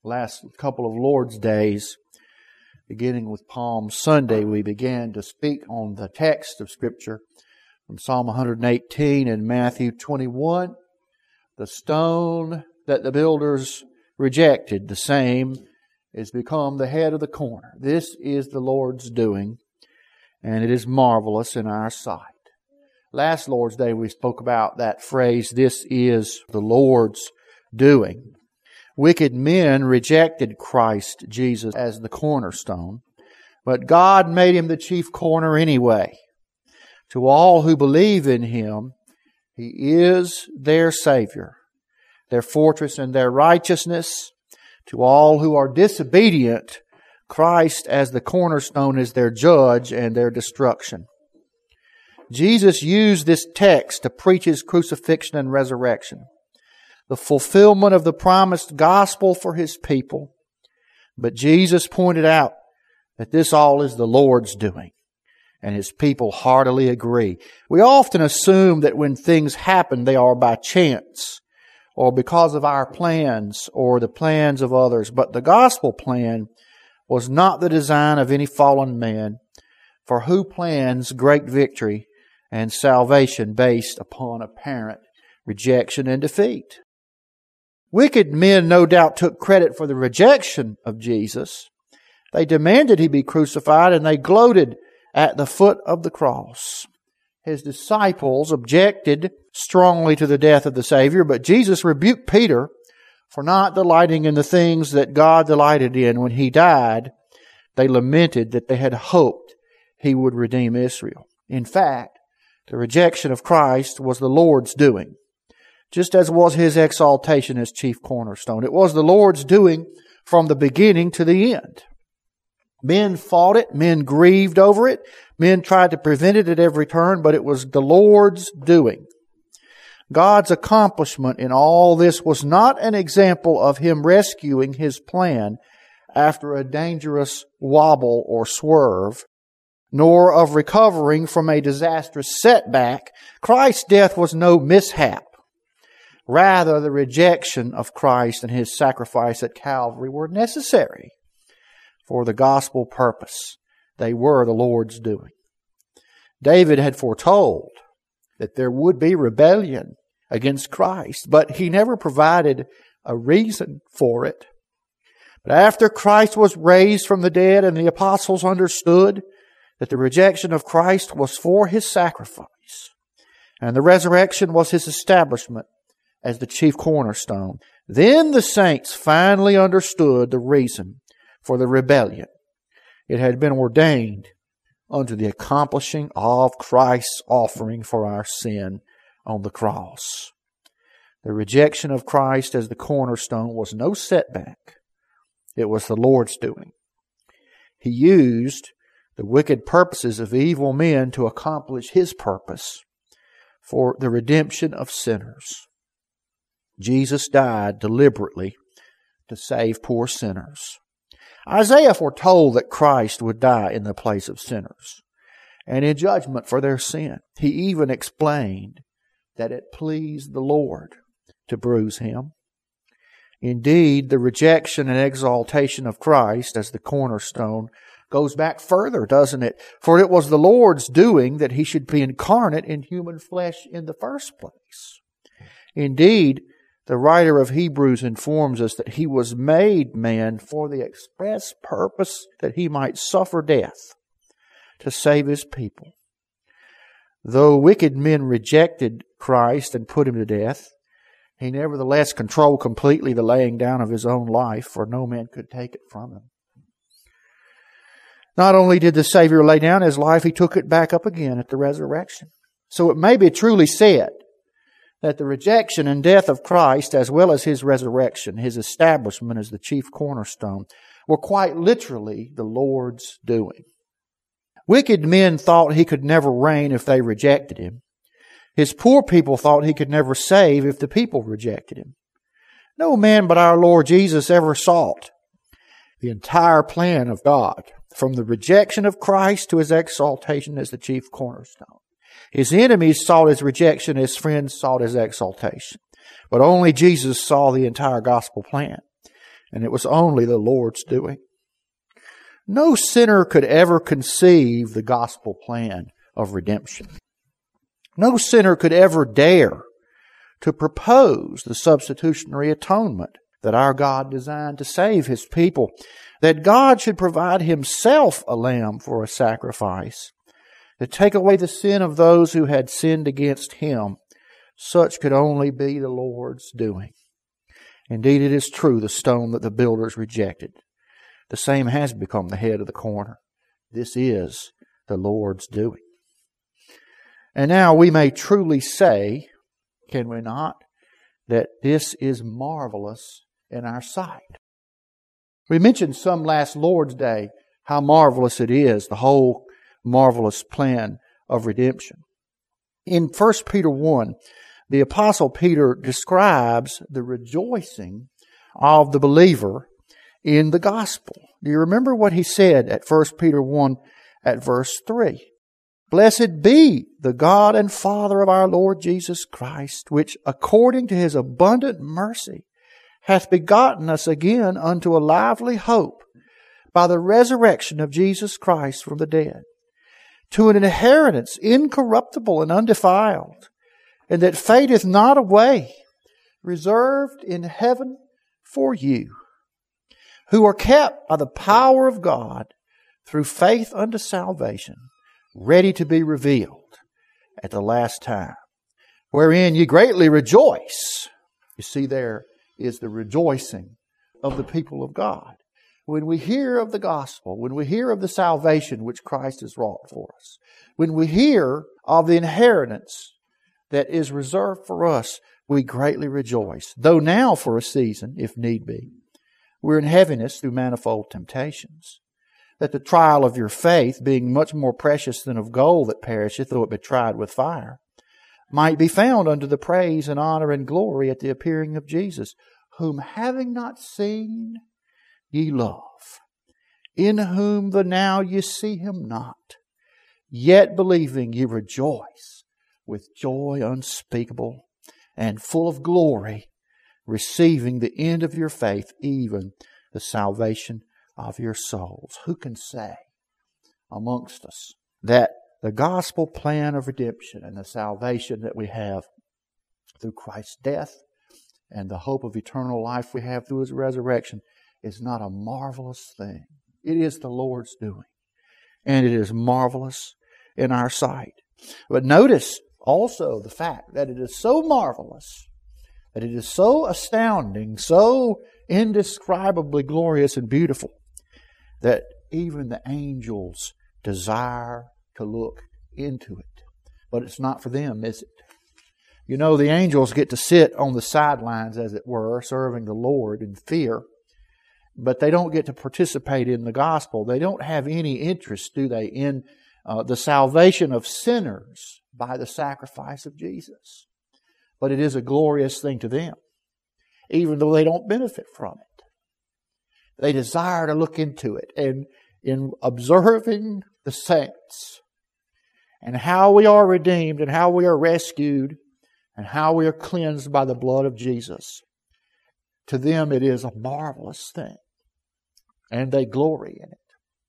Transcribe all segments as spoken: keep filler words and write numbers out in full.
last couple of Lord's days, beginning with Palm Sunday, we began to speak on the text of Scripture from Psalm one eighteen and Matthew twenty-one. The stone that the builders rejected, the same is become the head of the corner. This is the Lord's doing, and it is marvelous in our sight. Last Lord's Day we spoke about that phrase, this is the Lord's doing. Wicked men rejected Christ Jesus as the cornerstone, but God made Him the chief corner anyway. To all who believe in Him, He is their Savior, their fortress and their righteousness. To all who are disobedient, Christ as the cornerstone is their judge and their destruction. Jesus used this text to preach His crucifixion and resurrection, the fulfillment of the promised gospel for His people. But Jesus pointed out that this all is the Lord's doing, and His people heartily agree. We often assume that when things happen, they are by chance, or because of our plans, or the plans of others. But the gospel plan was not the design of any fallen man, for who plans great victory and salvation based upon apparent rejection and defeat? Wicked men no doubt took credit for the rejection of Jesus. They demanded He be crucified, and they gloated at the foot of the cross. His disciples objected strongly to the death of the Savior, but Jesus rebuked Peter for not delighting in the things that God delighted in. When He died, they lamented that they had hoped He would redeem Israel. In fact, the rejection of Christ was the Lord's doing, just as was His exaltation as chief cornerstone. It was the Lord's doing from the beginning to the end. Men fought it, men grieved over it, men tried to prevent it at every turn, but it was the Lord's doing. God's accomplishment in all this was not an example of Him rescuing His plan after a dangerous wobble or swerve, nor of recovering from a disastrous setback. Christ's death was no mishap. Rather, the rejection of Christ and His sacrifice at Calvary were necessary for the gospel purpose. They were the Lord's doing. David had foretold that there would be rebellion against Christ, but he never provided a reason for it. But after Christ was raised from the dead and the apostles understood that the rejection of Christ was for His sacrifice, and the resurrection was His establishment as the chief cornerstone, then the saints finally understood the reason for the rebellion. It had been ordained unto the accomplishing of Christ's offering for our sin on the cross. The rejection of Christ as the cornerstone was no setback. It was the Lord's doing. He used the wicked purposes of evil men to accomplish His purpose for the redemption of sinners. Jesus died deliberately to save poor sinners. Isaiah foretold that Christ would die in the place of sinners and in judgment for their sin. He even explained that it pleased the Lord to bruise Him. Indeed, the rejection and exaltation of Christ as the cornerstone goes back further, doesn't it? For it was the Lord's doing that He should be incarnate in human flesh in the first place. Indeed, the writer of Hebrews informs us that He was made man for the express purpose that He might suffer death to save His people. Though wicked men rejected Christ and put Him to death, He nevertheless controlled completely the laying down of His own life, for no man could take it from Him. Not only did the Savior lay down His life, He took it back up again at the resurrection. So it may be truly said that the rejection and death of Christ, as well as His resurrection, His establishment as the chief cornerstone, were quite literally the Lord's doing. Wicked men thought He could never reign if they rejected Him. His poor people thought He could never save if the people rejected Him. No man but our Lord Jesus ever sought the entire plan of God, from the rejection of Christ to His exaltation as the chief cornerstone. His enemies sought His rejection, His friends sought His exaltation. But only Jesus saw the entire gospel plan. and it was only the Lord's doing. No sinner could ever conceive the gospel plan of redemption. No sinner could ever dare to propose the substitutionary atonement that our God designed to save His people, that God should provide Himself a lamb for a sacrifice, to take away the sin of those who had sinned against Him. Such could only be the Lord's doing. Indeed, it is true, the stone that the builders rejected, the same has become the head of the corner. This is the Lord's doing. And now we may truly say, can we not, that this is marvelous in our sight. We mentioned some last Lord's Day how marvelous it is, the whole marvelous plan of redemption. In First Peter one, the Apostle Peter describes the rejoicing of the believer in the gospel. Do you remember what he said at First Peter one at verse three? Blessed be the God and Father of our Lord Jesus Christ, which according to His abundant mercy hath begotten us again unto a lively hope by the resurrection of Jesus Christ from the dead, to an inheritance incorruptible and undefiled, and that fadeth not away, reserved in heaven for you, who are kept by the power of God through faith unto salvation, ready to be revealed at the last time, wherein ye greatly rejoice. You see, there is the rejoicing of the people of God. When we hear of the gospel, when we hear of the salvation which Christ has wrought for us, when we hear of the inheritance that is reserved for us, we greatly rejoice. Though now for a season, if need be, we're in heaviness through manifold temptations, that the trial of your faith, being much more precious than of gold that perisheth, though it be tried with fire, might be found unto the praise and honor and glory at the appearing of Jesus, whom having not seen, ye love, in whom the now ye see Him not, yet believing ye rejoice with joy unspeakable and full of glory, receiving the end of your faith, even the salvation of your souls. Who can say amongst us that the gospel plan of redemption and the salvation that we have through Christ's death and the hope of eternal life we have through His resurrection is not a marvelous thing? It is the Lord's doing, and it is marvelous in our sight. But notice also the fact that it is so marvelous, that it is so astounding, so indescribably glorious and beautiful, that even the angels desire to look into it. But it's not for them, is it? You know, the angels get to sit on the sidelines, as it were, serving the Lord in fear, but they don't get to participate in the gospel. They don't have any interest, do they, in uh, the salvation of sinners by the sacrifice of Jesus. But it is a glorious thing to them, even though they don't benefit from it. They desire to look into it, and in observing the saints and how we are redeemed and how we are rescued and how we are cleansed by the blood of Jesus, to them it is a marvelous thing, and they glory in it.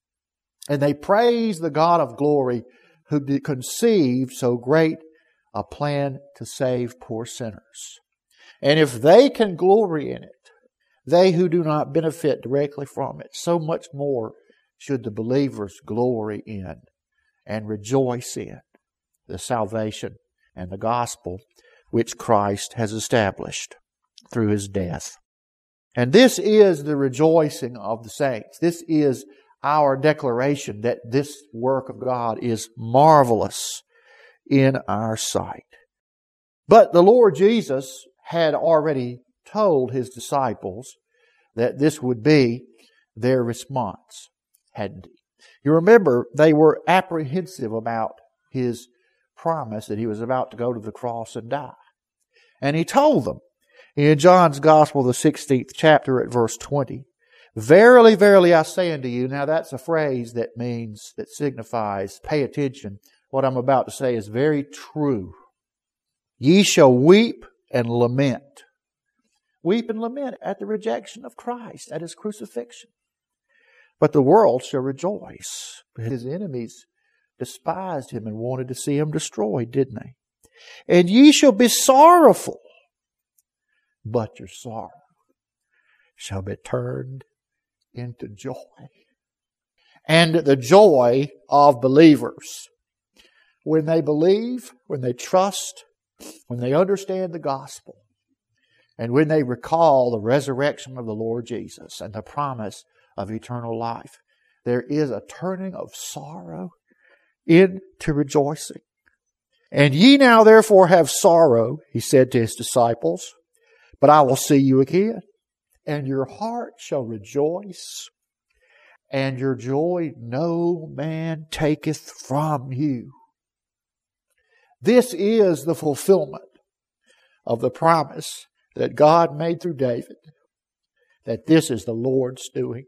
And they praise the God of glory who did conceive so great a plan to save poor sinners. And if they can glory in it, they who do not benefit directly from it, so much more should the believers glory in and rejoice in the salvation and the gospel which Christ has established through His death. And this is the rejoicing of the saints. This is our declaration that this work of God is marvelous in our sight. But the Lord Jesus had already told His disciples that this would be their response, hadn't He? You remember, they were apprehensive about His promise that He was about to go to the cross and die. And He told them in John's Gospel, the sixteenth chapter at verse twenty, "Verily, verily, I say unto you," now that's a phrase that means, that signifies, pay attention, what I'm about to say is very true. "Ye shall weep and lament weep and lament at the rejection of Christ, at His crucifixion. But the world shall rejoice. His enemies despised Him and wanted to see Him destroyed, didn't they? And ye shall be sorrowful, but your sorrow shall be turned into joy. And the joy of believers, when they believe, when they trust, when they understand the gospel, and when they recall the resurrection of the Lord Jesus and the promise of eternal life, there is a turning of sorrow into rejoicing. And ye now therefore have sorrow, He said to His disciples, but I will see you again, and your heart shall rejoice, and your joy no man taketh from you. This is the fulfillment of the promise that God made through David, that this is the Lord's doing,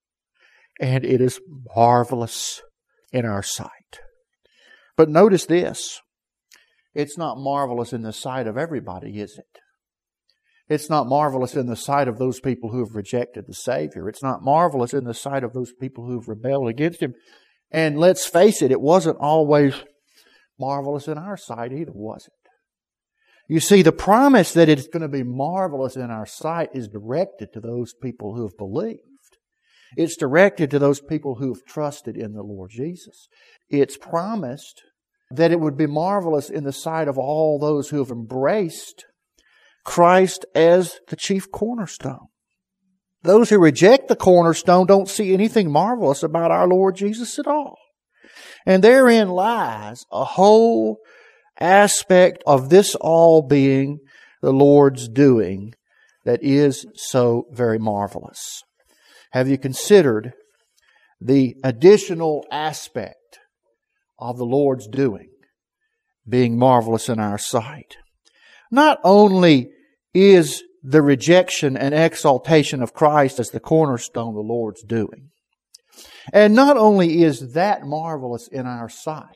and it is marvelous in our sight. But notice this, it's not marvelous in the sight of everybody, is it? It's not marvelous in the sight of those people who have rejected the Savior. It's not marvelous in the sight of those people who have rebelled against Him. And let's face it, it wasn't always marvelous in our sight either, was it? You see, the promise that it's going to be marvelous in our sight is directed to those people who have believed. It's directed to those people who have trusted in the Lord Jesus. It's promised that it would be marvelous in the sight of all those who have embraced Christ as the chief cornerstone. Those who reject the cornerstone don't see anything marvelous about our Lord Jesus at all. And therein lies a whole aspect of this all being the Lord's doing that is so very marvelous. Have you considered the additional aspect of the Lord's doing being marvelous in our sight? Not only is the rejection and exaltation of Christ as the cornerstone the Lord's doing, and not only is that marvelous in our sight,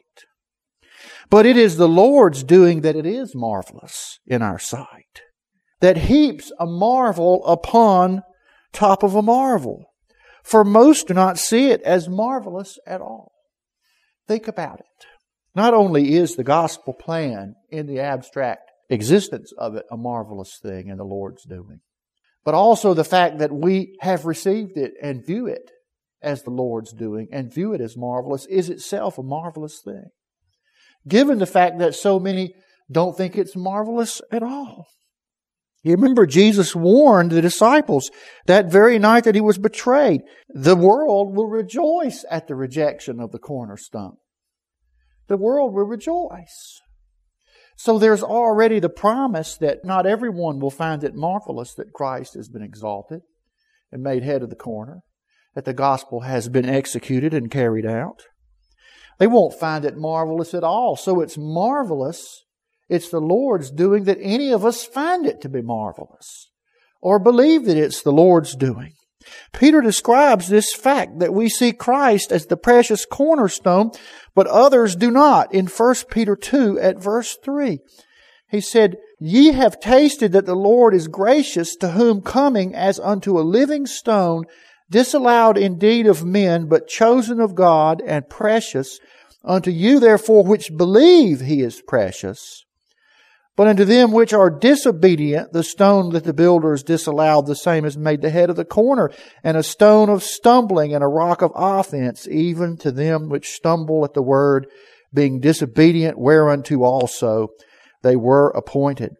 but it is the Lord's doing that it is marvelous in our sight, that heaps a marvel upon top of a marvel. For most do not see it as marvelous at all. Think about it. Not only is the gospel plan in the abstract existence of it a marvelous thing in the Lord's doing, but also the fact that we have received it and view it as the Lord's doing and view it as marvelous is itself a marvelous thing. Given the fact that so many don't think it's marvelous at all. You remember Jesus warned the disciples that very night that He was betrayed, the world will rejoice at the rejection of the cornerstone. The world will rejoice. So there's already the promise that not everyone will find it marvelous that Christ has been exalted and made head of the corner, that the gospel has been executed and carried out. They won't find it marvelous at all. So it's marvelous. It's the Lord's doing that any of us find it to be marvelous or believe that it's the Lord's doing. Peter describes this fact that we see Christ as the precious cornerstone, but others do not. In First Peter two at verse three, he said, "Ye have tasted that the Lord is gracious, to whom coming as unto a living stone, disallowed indeed of men, but chosen of God and precious. Unto you therefore which believe He is precious. But unto them which are disobedient, the stone that the builders disallowed, the same is made the head of the corner, and a stone of stumbling, and a rock of offense, even to them which stumble at the word, being disobedient, whereunto also they were appointed."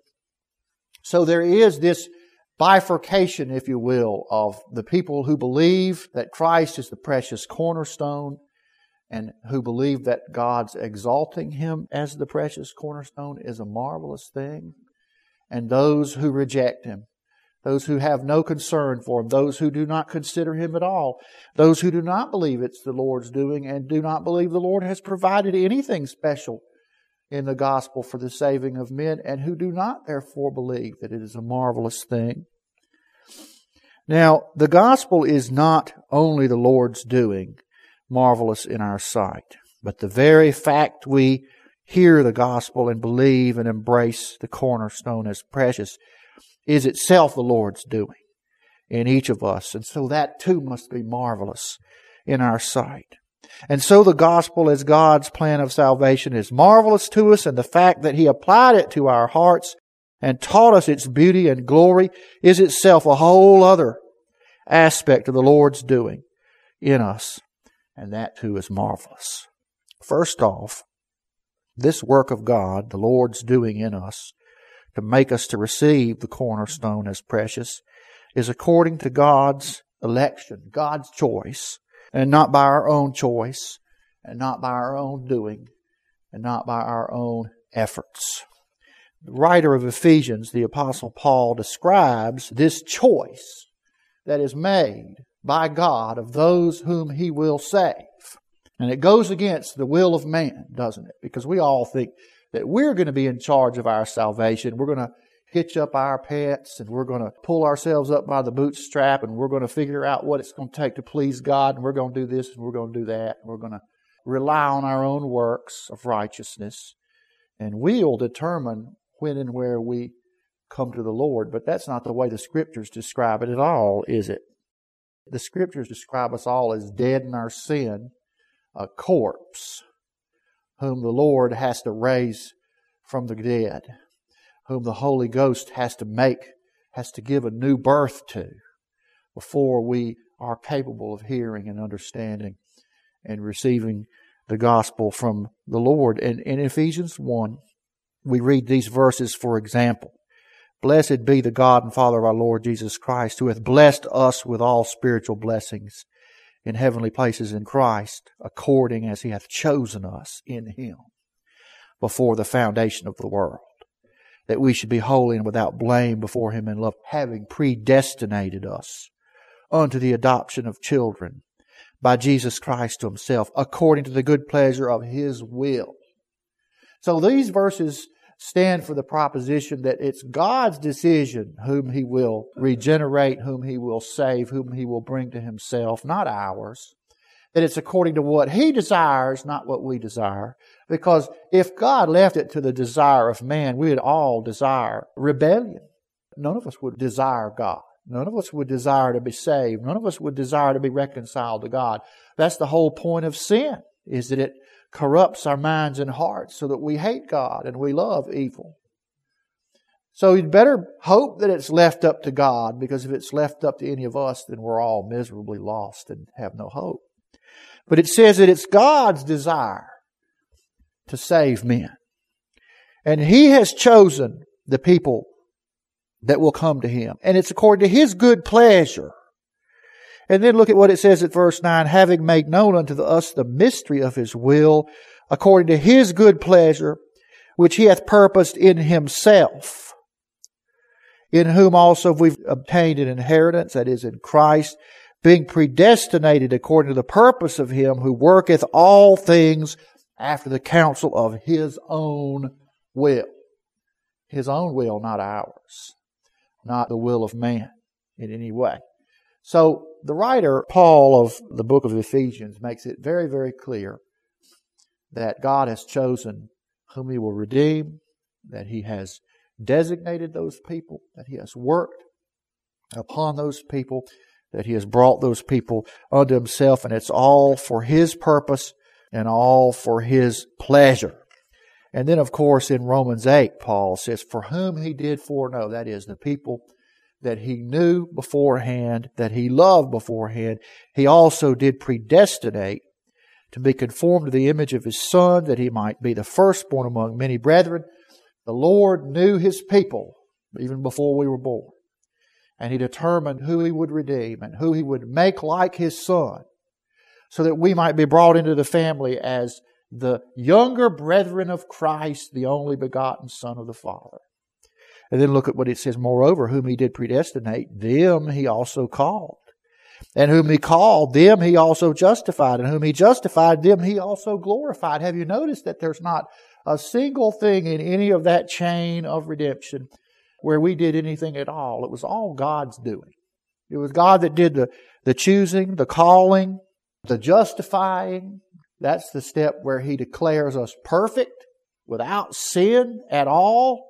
So there is this bifurcation, if you will, of the people who believe that Christ is the precious cornerstone and who believe that God's exalting Him as the precious cornerstone is a marvelous thing, and those who reject Him, those who have no concern for Him, those who do not consider Him at all, those who do not believe it's the Lord's doing and do not believe the Lord has provided anything special in the gospel for the saving of men, and who do not therefore believe that it is a marvelous thing. Now, the gospel is not only the Lord's doing, marvelous in our sight, but the very fact we hear the gospel and believe and embrace the cornerstone as precious is itself the Lord's doing in each of us. And so that too must be marvelous in our sight. And so the gospel as God's plan of salvation is marvelous to us, and the fact that He applied it to our hearts and taught us its beauty and glory is itself a whole other aspect of the Lord's doing in us. And that too is marvelous. First off, this work of God, the Lord's doing in us, to make us to receive the cornerstone as precious, is according to God's election, God's choice, and not by our own choice, and not by our own doing, and not by our own efforts. The writer of Ephesians, the Apostle Paul, describes this choice that is made by God of those whom He will save. And it goes against the will of man, doesn't it? Because we all think that we're going to be in charge of our salvation. We're going to hitch up our pets, and we're going to pull ourselves up by the bootstrap, and we're going to figure out what it's going to take to please God, and we're going to do this, and we're going to do that, and we're going to rely on our own works of righteousness. And we'll determine when and where we come to the Lord. But that's not the way the Scriptures describe it at all, is it? The Scriptures describe us all as dead in our sin, a corpse, whom the Lord has to raise from the dead, whom the Holy Ghost has to make, has to give a new birth to, before we are capable of hearing and understanding and receiving the gospel from the Lord. And in Ephesians one, we read these verses for example. Blessed be the God and Father of our Lord Jesus Christ, who hath blessed us with all spiritual blessings in heavenly places in Christ, according as He hath chosen us in Him before the foundation of the world, that we should be holy and without blame before Him in love, having predestinated us unto the adoption of children by Jesus Christ to Himself, according to the good pleasure of His will. So these verses stand for the proposition that it's God's decision whom He will regenerate, whom He will save, whom He will bring to Himself, not ours. That it's according to what He desires, not what we desire. Because if God left it to the desire of man, we would all desire rebellion. None of us would desire God. None of us would desire to be saved. None of us would desire to be reconciled to God. That's the whole point of sin, is that it corrupts our minds and hearts so that we hate God and we love evil. So you'd better hope that it's left up to God, because if it's left up to any of us, then we're all miserably lost and have no hope. But it says that it's God's desire to save men. And He has chosen the people that will come to Him. And it's according to His good pleasure. And then look at what it says at verse nine, having made known unto us the mystery of His will, according to His good pleasure, which He hath purposed in Himself, in whom also we've obtained an inheritance, that is in Christ, being predestinated according to the purpose of Him who worketh all things after the counsel of His own will. His own will, not ours. Not the will of man in any way. So the writer, Paul, of the book of Ephesians makes it very, very clear that God has chosen whom He will redeem, that He has designated those people, that He has worked upon those people, that He has brought those people unto Himself, and it's all for His purpose and all for His pleasure. And then, of course, in Romans eight, Paul says, for whom He did foreknow, that is, the people that He knew beforehand, that He loved beforehand, He also did predestinate to be conformed to the image of His Son, that He might be the firstborn among many brethren. The Lord knew His people even before we were born. And He determined who He would redeem and who He would make like His Son, so that we might be brought into the family as the younger brethren of Christ, the only begotten Son of the Father. And then look at what it says, moreover, whom He did predestinate, them He also called. And whom He called, them He also justified. And whom He justified, them He also glorified. Have you noticed that there's not a single thing in any of that chain of redemption where we did anything at all? It was all God's doing. It was God that did the, the choosing, the calling, the justifying. That's the step where He declares us perfect, without sin at all,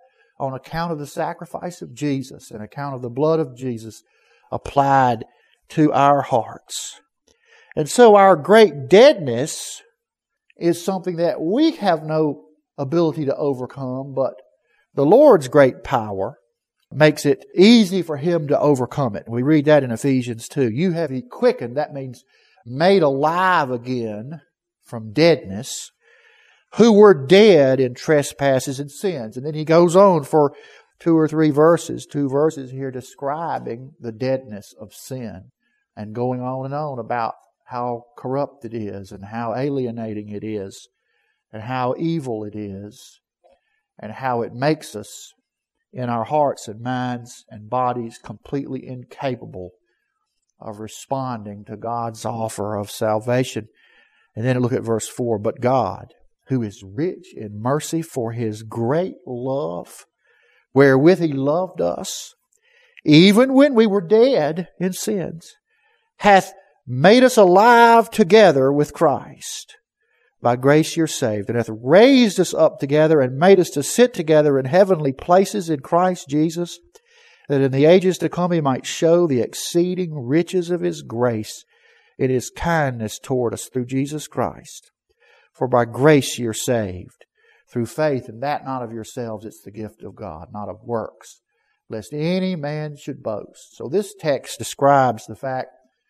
on account of the sacrifice of Jesus, and account of the blood of Jesus applied to our hearts. And so our great deadness is something that we have no ability to overcome, but the Lord's great power makes it easy for Him to overcome it. We read that in Ephesians two. You have He quickened, that means made alive again from deadness, who were dead in trespasses and sins. And then he goes on for two or three verses, two verses here describing the deadness of sin and going on and on about how corrupt it is and how alienating it is and how evil it is and how it makes us in our hearts and minds and bodies completely incapable of responding to God's offer of salvation. And then look at verse four. But God, who is rich in mercy for His great love, wherewith He loved us, even when we were dead in sins, hath made us alive together with Christ. By grace you're saved, and hath raised us up together and made us to sit together in heavenly places in Christ Jesus, that in the ages to come He might show the exceeding riches of His grace in His kindness toward us through Jesus Christ. For by grace you're saved, through faith, and that not of yourselves, it's the gift of God, not of works, lest any man should boast. So this text describes the fact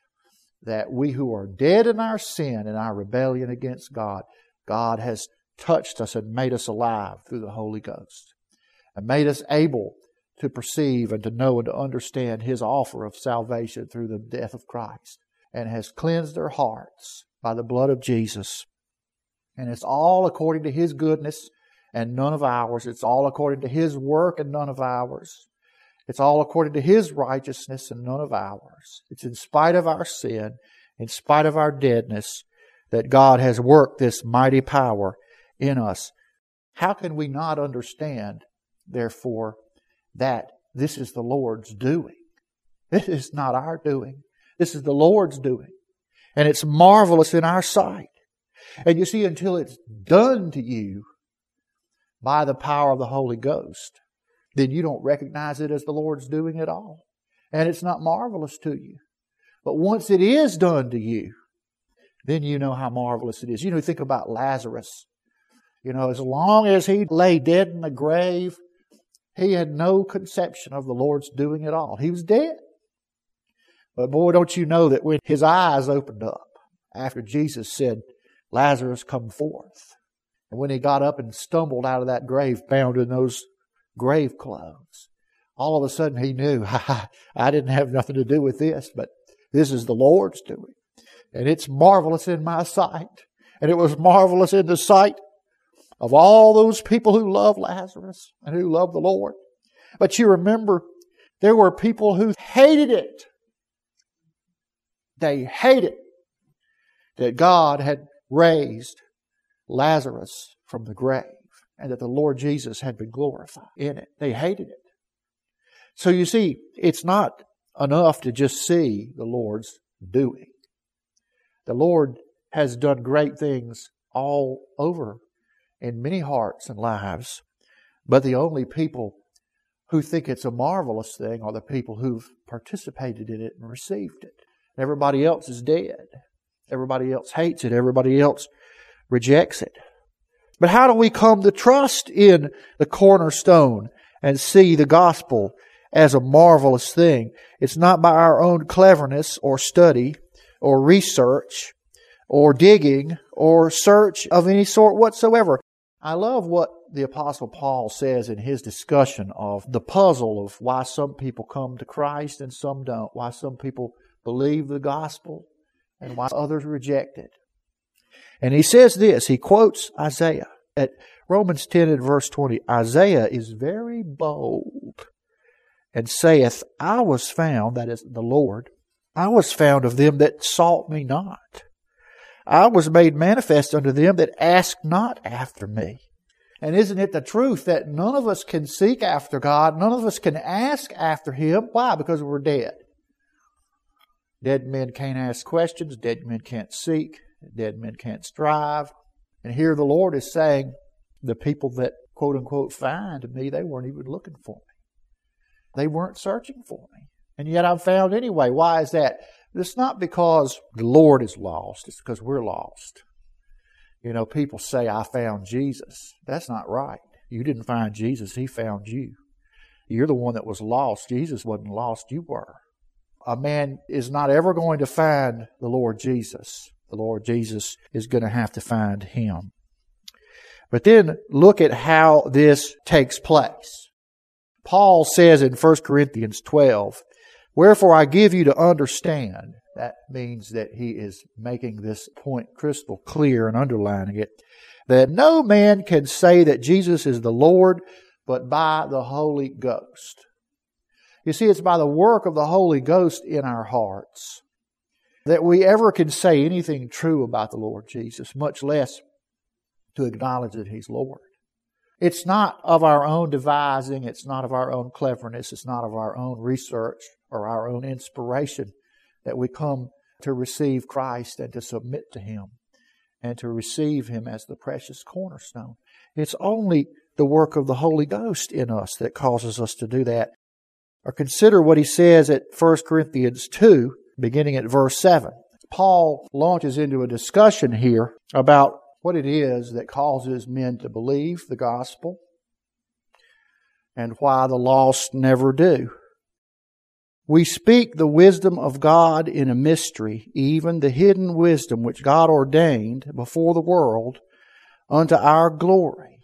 that we who are dead in our sin and our rebellion against God, God has touched us and made us alive through the Holy Ghost, and made us able to perceive and to know and to understand His offer of salvation through the death of Christ, and has cleansed our hearts by the blood of Jesus. And it's all according to His goodness and none of ours. It's all according to His work and none of ours. It's all according to His righteousness and none of ours. It's in spite of our sin, in spite of our deadness, that God has worked this mighty power in us. How can we not understand, therefore, that this is the Lord's doing? This is not our doing. This is the Lord's doing. And it's marvelous in our sight. And you see, until it's done to you by the power of the Holy Ghost, then you don't recognize it as the Lord's doing at all. And it's not marvelous to you. But once it is done to you, then you know how marvelous it is. You know, think about Lazarus. You know, as long as he lay dead in the grave, he had no conception of the Lord's doing at all. He was dead. But boy, don't you know that when his eyes opened up after Jesus said, Lazarus, come forth. And when he got up and stumbled out of that grave, bound in those grave clothes, all of a sudden he knew, I didn't have nothing to do with this, but this is the Lord's doing. And it's marvelous in my sight. And it was marvelous in the sight of all those people who loved Lazarus and who loved the Lord. But you remember, there were people who hated it. They hated that God had raised Lazarus from the grave and that the Lord Jesus had been glorified in it. They hated it. So you see, it's not enough to just see the Lord's doing. The Lord has done great things all over in many hearts and lives. But the only people who think it's a marvelous thing are the people who've participated in it and received it. Everybody else is dead. Everybody else hates it. Everybody else rejects it. But how do we come to trust in the cornerstone and see the gospel as a marvelous thing? It's not by our own cleverness or study or research or digging or search of any sort whatsoever. I love what the Apostle Paul says in his discussion of the puzzle of why some people come to Christ and some don't, why some people believe the gospel and why others reject it. And he says this, he quotes Isaiah at Romans ten and verse twenty. Isaiah is very bold and saith, I was found, that is the Lord, I was found of them that sought me not. I was made manifest unto them that asked not after me. And isn't it the truth that none of us can seek after God, none of us can ask after Him? Why? Because we're dead. Dead men can't ask questions. Dead men can't seek. Dead men can't strive. And here the Lord is saying, the people that quote unquote find me, they weren't even looking for me. They weren't searching for me. And yet I'm found anyway. Why is that? It's not because the Lord is lost. It's because we're lost. You know, people say, I found Jesus. That's not right. You didn't find Jesus. He found you. You're the one that was lost. Jesus wasn't lost. You were. A man is not ever going to find the Lord Jesus. The Lord Jesus is going to have to find him. But then look at how this takes place. Paul says in First Corinthians twelve, wherefore I give you to understand. That means that he is making this point crystal clear and underlining it. That no man can say that Jesus is the Lord but by the Holy Ghost. You see, it's by the work of the Holy Ghost in our hearts that we ever can say anything true about the Lord Jesus, much less to acknowledge that He's Lord. It's not of our own devising. It's not of our own cleverness. It's not of our own research or our own inspiration that we come to receive Christ and to submit to Him and to receive Him as the precious cornerstone. It's only the work of the Holy Ghost in us that causes us to do that. Or consider what he says at First Corinthians two, beginning at verse seven. Paul launches into a discussion here about what it is that causes men to believe the gospel and why the lost never do. We speak the wisdom of God in a mystery, even the hidden wisdom which God ordained before the world unto our glory,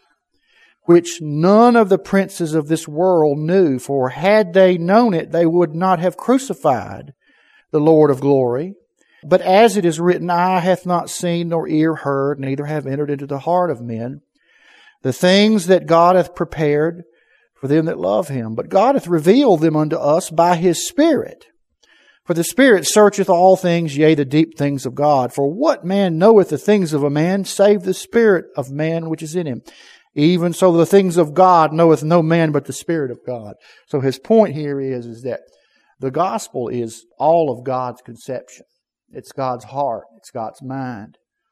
which none of the princes of this world knew, for had they known it, they would not have crucified the Lord of glory. But as it is written, eye hath not seen, nor ear heard, neither have entered into the heart of men the things that God hath prepared for them that love Him. But God hath revealed them unto us by His Spirit. For the Spirit searcheth all things, yea, the deep things of God. For what man knoweth the things of a man, save the Spirit of man which is in him? Even so the things of God knoweth no man but the Spirit of God. So his point here is, is that the gospel is all of God's conception. It's God's heart. It's God's mind.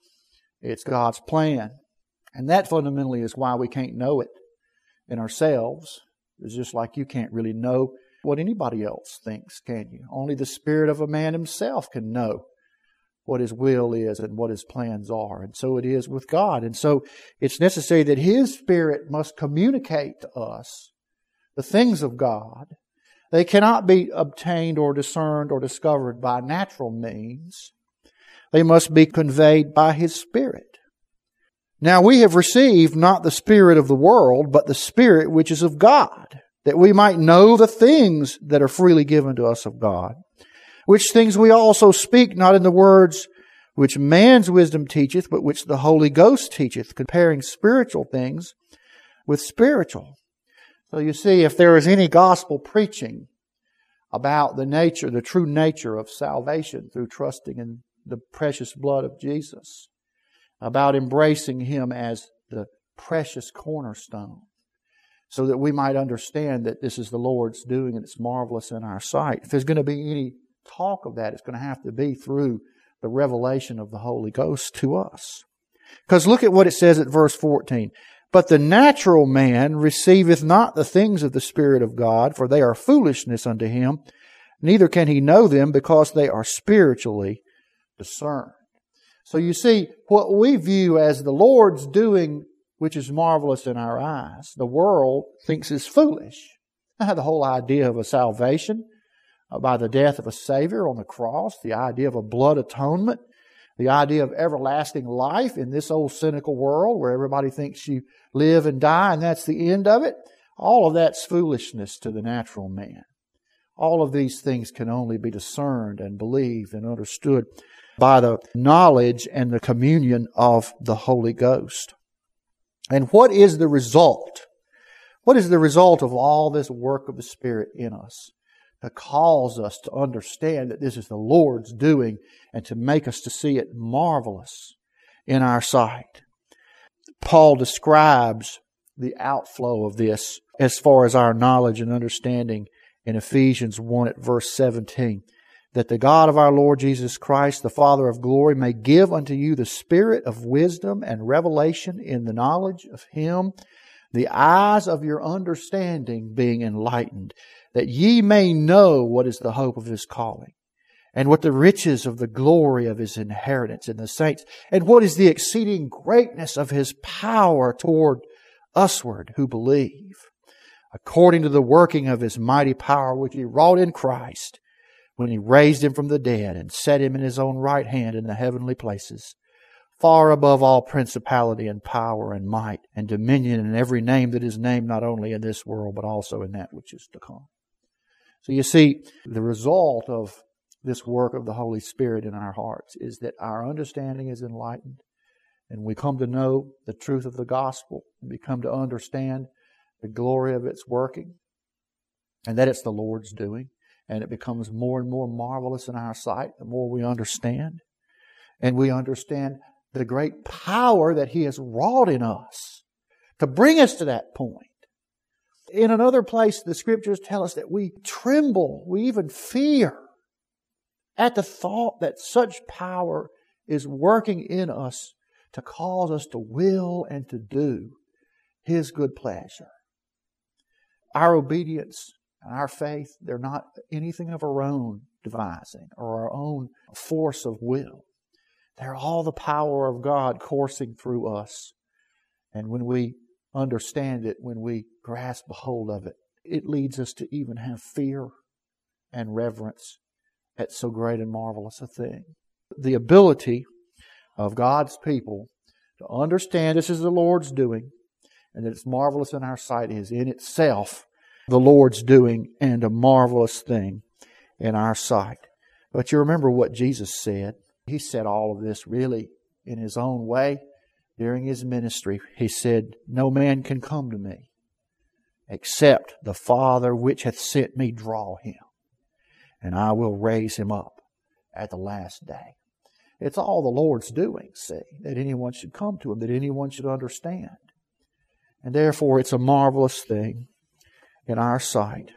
It's God's plan. And that fundamentally is why we can't know it in ourselves. It's just like you can't really know what anybody else thinks, can you? Only the spirit of a man himself can know what his will is and what his plans are. And so it is with God. And so it's necessary that His Spirit must communicate to us the things of God. They cannot be obtained or discerned or discovered by natural means. They must be conveyed by His Spirit. Now we have received not the spirit of the world, but the Spirit which is of God, that we might know the things that are freely given to us of God. Which things we also speak, not in the words which man's wisdom teacheth, but which the Holy Ghost teacheth, comparing spiritual things with spiritual. So you see, if there is any gospel preaching about the nature, the true nature of salvation through trusting in the precious blood of Jesus, about embracing Him as the precious cornerstone, so that we might understand that this is the Lord's doing and it's marvelous in our sight. If there's going to be any talk of that, it's going to have to be through the revelation of the Holy Ghost to us. Because look at what it says at verse fourteen. But the natural man receiveth not the things of the Spirit of God, for they are foolishness unto him, neither can he know them, because they are spiritually discerned. So you see, what we view as the Lord's doing, which is marvelous in our eyes, the world thinks is foolish. The whole idea of a salvation by the death of a Savior on the cross, the idea of a blood atonement, the idea of everlasting life in this old cynical world where everybody thinks you live and die and that's the end of it. All of that's foolishness to the natural man. All of these things can only be discerned and believed and understood by the knowledge and the communion of the Holy Ghost. And what is the result? What is the result of all this work of the Spirit in us? To cause us to understand that this is the Lord's doing and to make us to see it marvelous in our sight. Paul describes the outflow of this as far as our knowledge and understanding in Ephesians one at verse seventeen. That the God of our Lord Jesus Christ, the Father of glory, may give unto you the spirit of wisdom and revelation in the knowledge of Him, the eyes of your understanding being enlightened, that ye may know what is the hope of His calling, and what the riches of the glory of His inheritance in the saints, and what is the exceeding greatness of His power toward usward who believe, according to the working of His mighty power which He wrought in Christ, when He raised Him from the dead and set Him in His own right hand in the heavenly places, far above all principality and power and might and dominion and every name that is named, not only in this world but also in that which is to come. So you see, the result of this work of the Holy Spirit in our hearts is that our understanding is enlightened, and we come to know the truth of the gospel, and we come to understand the glory of its working, and that it's the Lord's doing, and it becomes more and more marvelous in our sight the more we understand. And we understand the great power that He has wrought in us to bring us to that point. In another place, the Scriptures tell us that we tremble, we even fear at the thought that such power is working in us to cause us to will and to do His good pleasure. Our obedience and our faith, they're not anything of our own devising or our own force of will. They're all the power of God coursing through us. And when we understand it, when we grasp a hold of it, it leads us to even have fear and reverence at so great and marvelous a thing. The ability of God's people to understand this is the Lord's doing, and that it's marvelous in our sight, is in itself the Lord's doing and a marvelous thing in our sight. But you remember what Jesus said. He said all of this really in His own way during His ministry. He said, "No man can come to me except the Father which hath sent me draw him, and I will raise him up at the last day." It's all the Lord's doing, see, that anyone should come to Him, that anyone should understand. And therefore it's a marvelous thing in our sight.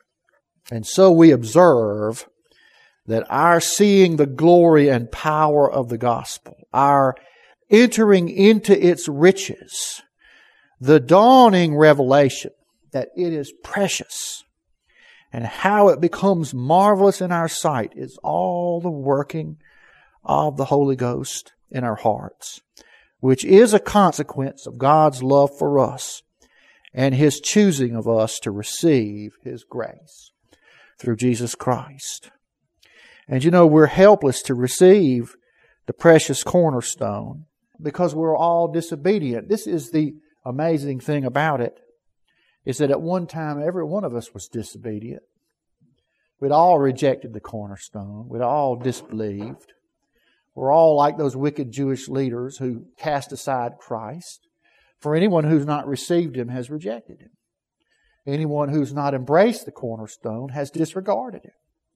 And so we observe that our seeing the glory and power of the gospel, our entering into its riches, the dawning revelation that it is precious, and how it becomes marvelous in our sight, is all the working of the Holy Ghost in our hearts, which is a consequence of God's love for us and His choosing of us to receive His grace through Jesus Christ. And you know, we're helpless to receive the precious cornerstone because we're all disobedient. This is the amazing thing about it, is that at one time every one of us was disobedient. We'd all rejected the cornerstone. We'd all disbelieved. We're all like those wicked Jewish leaders who cast aside Christ. For anyone who's not received Him has rejected Him. Anyone who's not embraced the cornerstone has disregarded Him.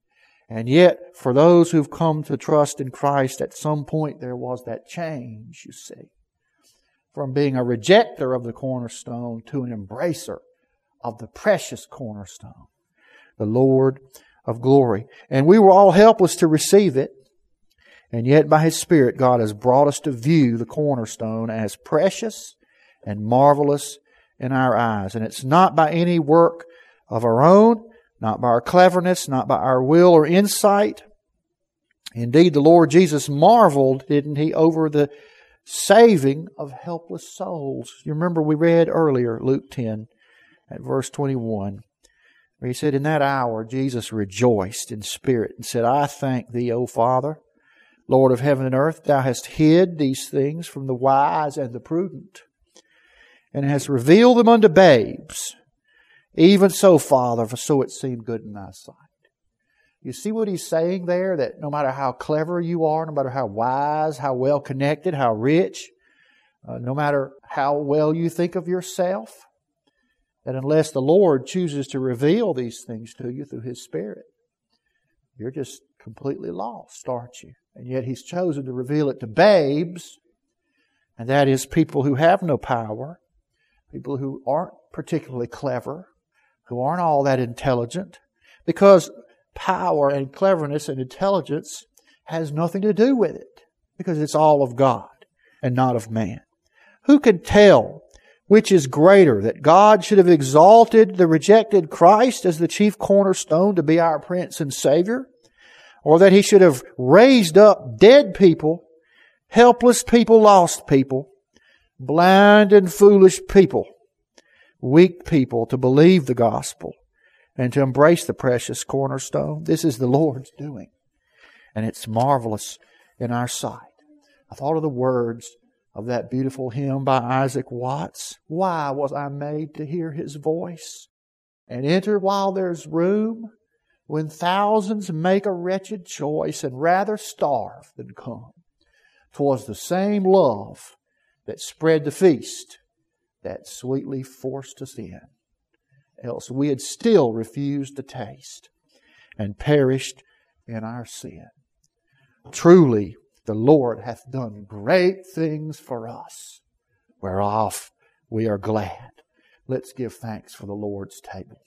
And yet, for those who've come to trust in Christ, at some point there was that change, you see, from being a rejecter of the cornerstone to an embracer of the precious cornerstone, the Lord of glory. And we were all helpless to receive it. And yet by His Spirit, God has brought us to view the cornerstone as precious and marvelous in our eyes. And it's not by any work of our own, not by our cleverness, not by our will or insight. Indeed, the Lord Jesus marveled, didn't He, over the saving of helpless souls. You remember we read earlier, Luke ten, at verse twenty-one, where He said, "In that hour Jesus rejoiced in spirit and said, I thank Thee, O Father, Lord of heaven and earth, Thou hast hid these things from the wise and the prudent, and hast revealed them unto babes. Even so, Father, for so it seemed good in Thy sight." You see what He's saying there? That no matter how clever you are, no matter how wise, how well connected, how rich, uh, no matter how well you think of yourself, that unless the Lord chooses to reveal these things to you through His Spirit, you're just completely lost, aren't you? And yet He's chosen to reveal it to babes, and that is people who have no power, people who aren't particularly clever, who aren't all that intelligent, because power and cleverness and intelligence has nothing to do with it, because it's all of God and not of man. Who can tell Which is greater, that God should have exalted the rejected Christ as the chief cornerstone to be our Prince and Savior? Or that He should have raised up dead people, helpless people, lost people, blind and foolish people, weak people to believe the gospel and to embrace the precious cornerstone? This is the Lord's doing, and it's marvelous in our sight. I thought of the words of that beautiful hymn by Isaac Watts. Why was I made to hear His voice and enter while there's room, when thousands make a wretched choice and rather starve than come? 'Twas the same love that spread the feast that sweetly forced us in. Else we had still refused to taste and perished in our sin. Truly, the Lord hath done great things for us, whereof we are glad. Let's give thanks for the Lord's table.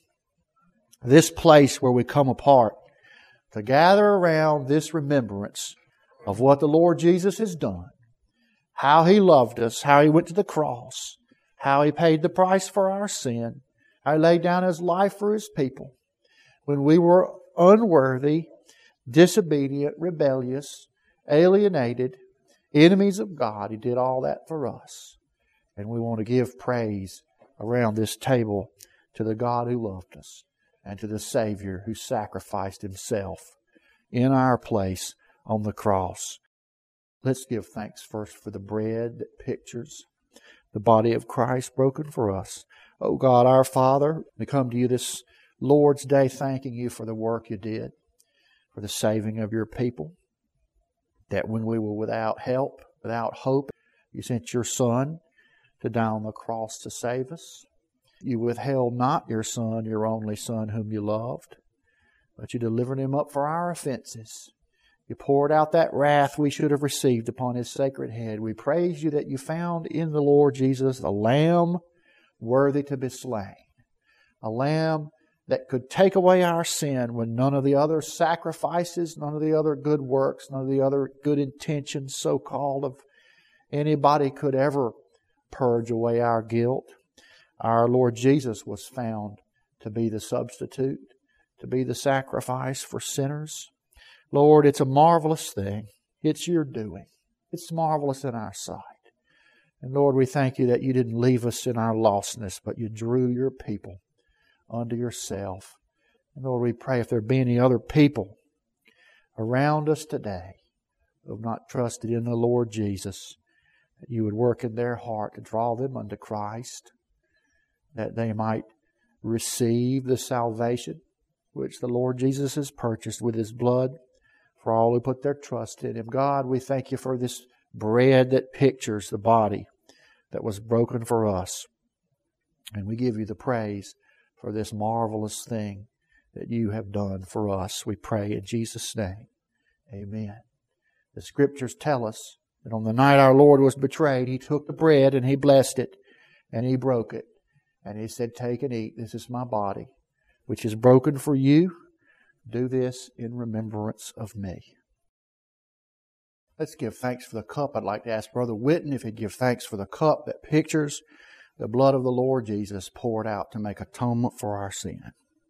This place where we come apart to gather around this remembrance of what the Lord Jesus has done, how He loved us, how He went to the cross, how He paid the price for our sin, how He laid down His life for His people. When we were unworthy, disobedient, rebellious, alienated, enemies of God, He did all that for us. And we want to give praise around this table to the God who loved us and to the Savior who sacrificed Himself in our place on the cross. Let's give thanks first for the bread that pictures the body of Christ broken for us. Oh God, our Father, we come to You this Lord's Day thanking You for the work You did, for the saving of Your people. That when we were without help, without hope, You sent Your Son to die on the cross to save us. You withheld not Your Son, Your only Son whom You loved, but You delivered Him up for our offenses. You poured out that wrath we should have received upon His sacred head. We praise You that You found in the Lord Jesus a Lamb worthy to be slain. A Lamb that could take away our sin when none of the other sacrifices, none of the other good works, none of the other good intentions, so-called, of anybody could ever purge away our guilt. Our Lord Jesus was found to be the substitute, to be the sacrifice for sinners. Lord, it's a marvelous thing. It's Your doing. It's marvelous in our sight. And Lord, we thank You that You didn't leave us in our lostness, but You drew Your people unto Yourself. And Lord, we pray if there be any other people around us today who have not trusted in the Lord Jesus, that You would work in their heart to draw them unto Christ, that they might receive the salvation which the Lord Jesus has purchased with His blood for all who put their trust in Him. God, we thank You for this bread that pictures the body that was broken for us. And we give You the praise for this marvelous thing that You have done for us. We pray in Jesus' name. Amen. The Scriptures tell us that on the night our Lord was betrayed, He took the bread and He blessed it and He broke it. And He said, "Take and eat. This is My body, which is broken for you. Do this in remembrance of Me." Let's give thanks for the cup. I'd like to ask Brother Witten if he'd give thanks for the cup that pictures the blood of the Lord Jesus poured out to make atonement for our sin.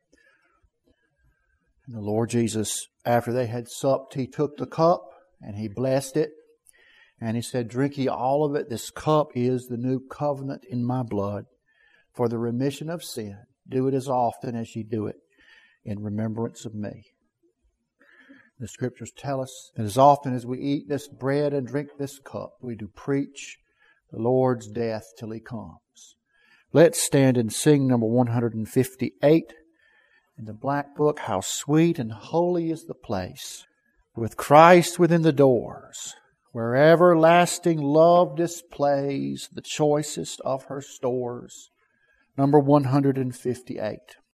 And the Lord Jesus, after they had supped, He took the cup and He blessed it. And He said, "Drink ye all of it. This cup is the new covenant in My blood for the remission of sin. Do it as often as ye do it in remembrance of Me." The Scriptures tell us that as often as we eat this bread and drink this cup, we do preach the Lord's death till He comes. Let's stand and sing number one hundred fifty-eight in the Black Book. How sweet and holy is the place, with Christ within the doors, where everlasting love displays the choicest of her stores. Number one hundred fifty-eight.